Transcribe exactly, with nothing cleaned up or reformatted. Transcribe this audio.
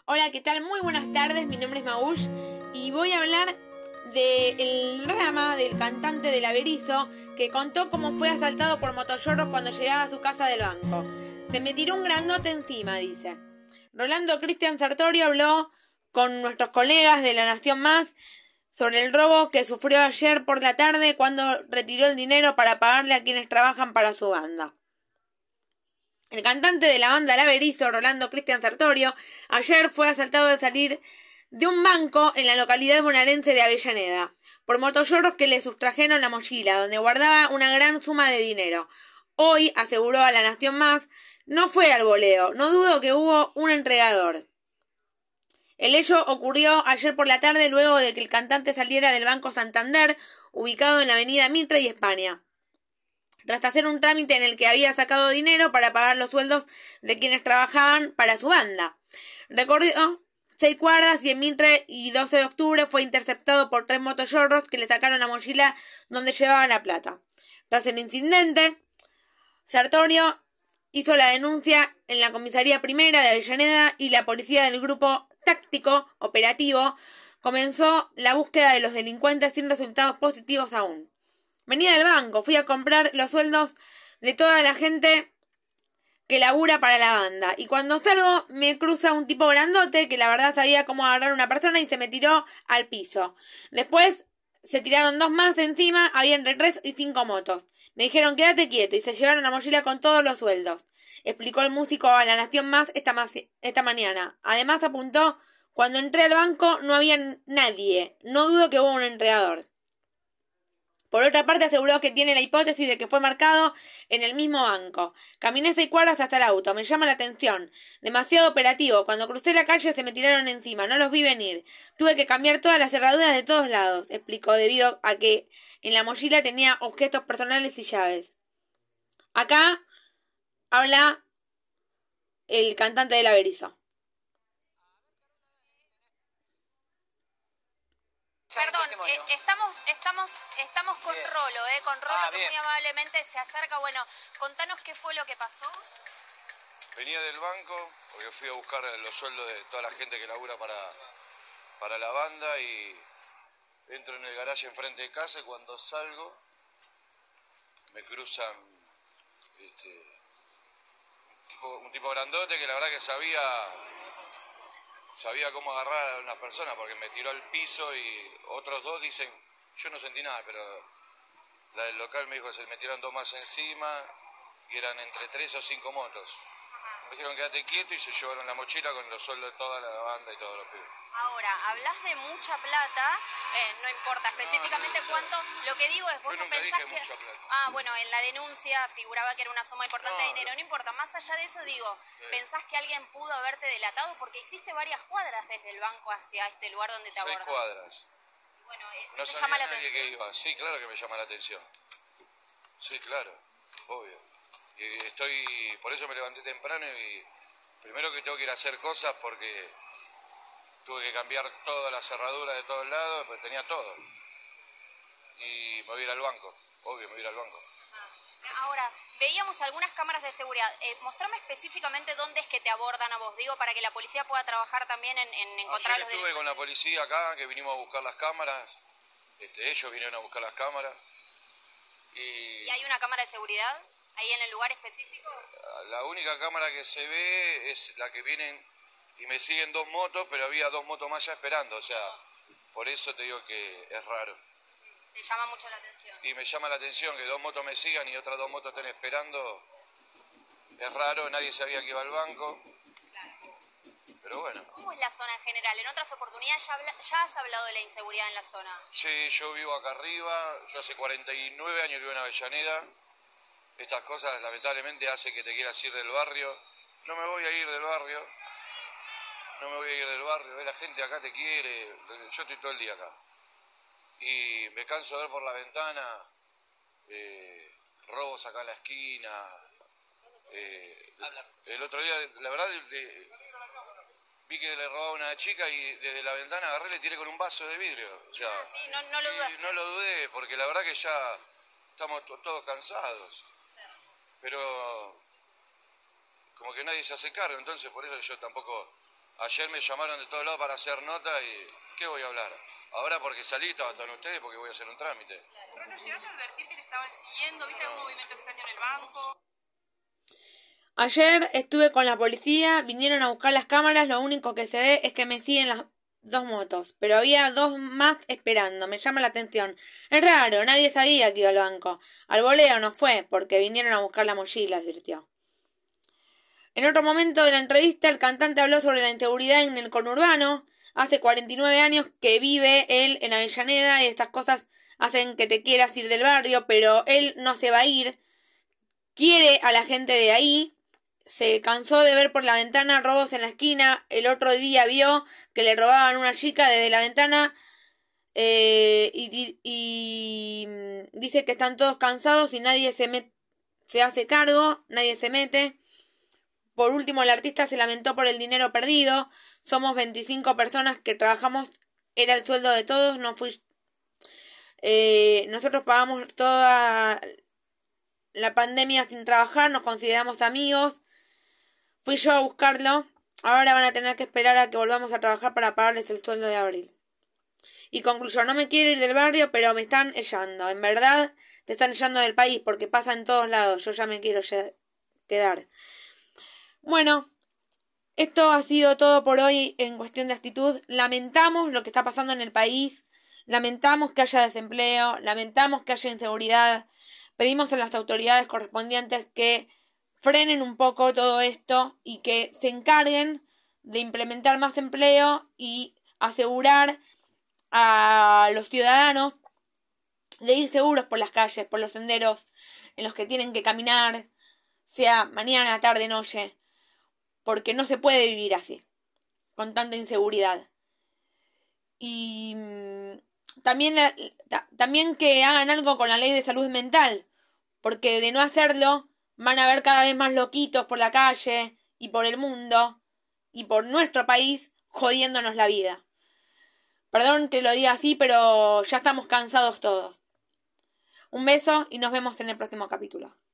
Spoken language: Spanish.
Hola, ¿qué tal? Muy buenas tardes, mi nombre es Magush y voy a hablar del drama del cantante del Averizo que contó cómo fue asaltado por motoyorros cuando llegaba a su casa del banco. Se me tiró un grandote encima, dice. Rolando Cristian Sartorio habló con nuestros colegas de La Nación Más sobre el robo que sufrió ayer por la tarde cuando retiró el dinero para pagarle a quienes trabajan para su banda. El cantante de la banda El Averizo, Rolando Cristian Sartorio, ayer fue asaltado al salir de un banco en la localidad bonaerense de Avellaneda por motoyorros que le sustrajeron la mochila, donde guardaba una gran suma de dinero. Hoy, aseguró a La Nación Más, no fue al boleo, no dudo que hubo un entregador. El hecho ocurrió ayer por la tarde luego de que el cantante saliera del Banco Santander, ubicado en la avenida Mitre y España, tras hacer un trámite en el que había sacado dinero para pagar los sueldos de quienes trabajaban para su banda. Recorrió seis cuadras y en Mitre y doce de octubre fue interceptado por tres motoyorros que le sacaron la mochila donde llevaban la plata. Tras el incidente, Sartorio hizo la denuncia en la comisaría primera de Avellaneda y la policía del grupo táctico operativo comenzó la búsqueda de los delincuentes sin resultados positivos aún. Venía del banco, fui a comprar los sueldos de toda la gente que labura para la banda. Y cuando salgo me cruza un tipo grandote que la verdad sabía cómo agarrar a una persona y se me tiró al piso. Después se tiraron dos más de encima, había entre tres y cinco motos. Me dijeron quédate quieto y se llevaron la mochila con todos los sueldos, explicó el músico a La Nación Más esta, ma esta mañana. Además apuntó, cuando entré al banco no había nadie, no dudo que hubo un entregador. Por otra parte, aseguró que tiene la hipótesis de que fue marcado en el mismo banco. Caminé seis cuadras hasta el auto. Me llama la atención. Demasiado operativo. Cuando crucé la calle se me tiraron encima. No los vi venir. Tuve que cambiar todas las cerraduras de todos lados, explicó, debido a que en la mochila tenía objetos personales y llaves. Acá habla el cantante del Averizo. Perdón, eh, estamos, estamos, estamos con bien. Rolo, eh, con Rolo ah, que bien. Muy amablemente se acerca. Bueno, contanos qué fue lo que pasó. Venía del banco porque fui a buscar los sueldos de toda la gente que labura para, para la banda y entro en el garaje enfrente de casa y cuando salgo me cruzan este, un, tipo, un tipo grandote que la verdad que sabía... Sabía cómo agarrar a una persona porque me tiró al piso y otros dos dicen, yo no sentí nada, pero la del local me dijo que se me tiraron dos más encima y eran entre tres o cinco motos. Me dijeron quédate quieto y se llevaron la mochila con los sueldos de toda la banda y todos los pibes. Ahora, hablas de mucha plata, eh, no importa específicamente no, no, cuánto, lo que digo es, vos no pensás que... Mucha plata. Ah, bueno, en la denuncia figuraba que era una suma importante no, de dinero, no importa, más allá de eso digo, sí. ¿Pensás que alguien pudo haberte delatado? Porque hiciste varias cuadras desde el banco hacia este lugar donde te abordan. Seis cuadras. Bueno, eh, no ¿te llama la nadie atención? Que iba. Sí, claro que me llama la atención. Sí, claro, obvio. Y estoy, por eso me levanté temprano y primero que tengo que ir a hacer cosas porque tuve que cambiar toda la cerradura de todos lados, pues tenía todo. Y me voy a ir al banco, obvio, me voy a ir al banco. Ah. Ahora, veíamos algunas cámaras de seguridad. Eh, mostrame específicamente dónde es que te abordan a vos, digo, para que la policía pueda trabajar también en, en encontrar Ayer los estuve con la policía acá, que vinimos a buscar las cámaras. Este, ellos vinieron a buscar las cámaras. Y... ¿Y hay una cámara de seguridad ahí en el lugar específico? La única cámara que se ve es la que vienen y me siguen dos motos, pero había dos motos más ya esperando, o sea, por eso te digo que es raro. ¿Te llama mucho la atención? Y me llama la atención que dos motos me sigan y otras dos motos estén esperando. Es raro, nadie sabía que iba al banco. Claro. Pero bueno. ¿Cómo es la zona en general? En otras oportunidades ya, habla, ya has hablado de la inseguridad en la zona. Sí, yo vivo acá arriba, yo hace cuarenta y nueve años vivo en Avellaneda. Estas cosas lamentablemente hacen que te quieras ir del barrio. No me voy a ir del barrio. No me voy a ir del barrio. La gente acá te quiere. Yo estoy todo el día acá. Y me canso de ver por la ventana eh, robos acá en la esquina. Eh, el otro día, la verdad, de, vi que le robaba a una chica y desde la ventana agarré y le tiré con un vaso de vidrio. O sea, ah, sí, no, no lo dudaste. No lo dudé, porque la verdad que ya estamos todos cansados. Pero como que nadie se hace cargo, entonces por eso yo tampoco Ayer me llamaron de todos lados para hacer nota y ¿qué voy a hablar? Ahora porque salí estaban todos ustedes porque voy a hacer un trámite. Rolo, ¿llegaste a advertir que te estaban siguiendo? ¿Viste algún movimiento extraño en el banco? Ayer estuve con la policía, vinieron a buscar las cámaras, lo único que se ve es que me siguen las dos motos, pero había dos más esperando, me llama la atención. Es raro, nadie sabía que iba al banco. Al voleo no fue, porque vinieron a buscar la mochila, advirtió. En otro momento de la entrevista, el cantante habló sobre la inseguridad en el conurbano. Hace cuarenta y nueve años que vive él en Avellaneda y estas cosas hacen que te quieras ir del barrio, pero él no se va a ir. Quiere a la gente de ahí. Se cansó de ver por la ventana robos en la esquina. El otro día vio que le robaban a una chica desde la ventana eh, y, y, y dice que están todos cansados y nadie se, met, se hace cargo, nadie se mete. Por último, el artista se lamentó por el dinero perdido. Somos veinticinco personas que trabajamos, era el sueldo de todos, no fui... Eh, nosotros pagamos toda la pandemia sin trabajar, nos consideramos amigos. Fui yo a buscarlo. Ahora van a tener que esperar a que volvamos a trabajar para pagarles el sueldo de abril. Y concluyo, no me quiero ir del barrio, pero me están echando. En verdad, te están echando del país porque pasa en todos lados. Yo ya me quiero quedar. Bueno, esto ha sido todo por hoy en cuestión de actitud. Lamentamos lo que está pasando en el país. Lamentamos que haya desempleo. Lamentamos que haya inseguridad. Pedimos a las autoridades correspondientes que frenen un poco todo esto y que se encarguen de implementar más empleo y asegurar a los ciudadanos de ir seguros por las calles, por los senderos en los que tienen que caminar, sea mañana, tarde, noche, porque no se puede vivir así, con tanta inseguridad. Y también, también que hagan algo con la ley de salud mental, porque de no hacerlo van a haber cada vez más loquitos por la calle y por el mundo y por nuestro país jodiéndonos la vida. Perdón que lo diga así, pero ya estamos cansados todos. Un beso y nos vemos en el próximo capítulo.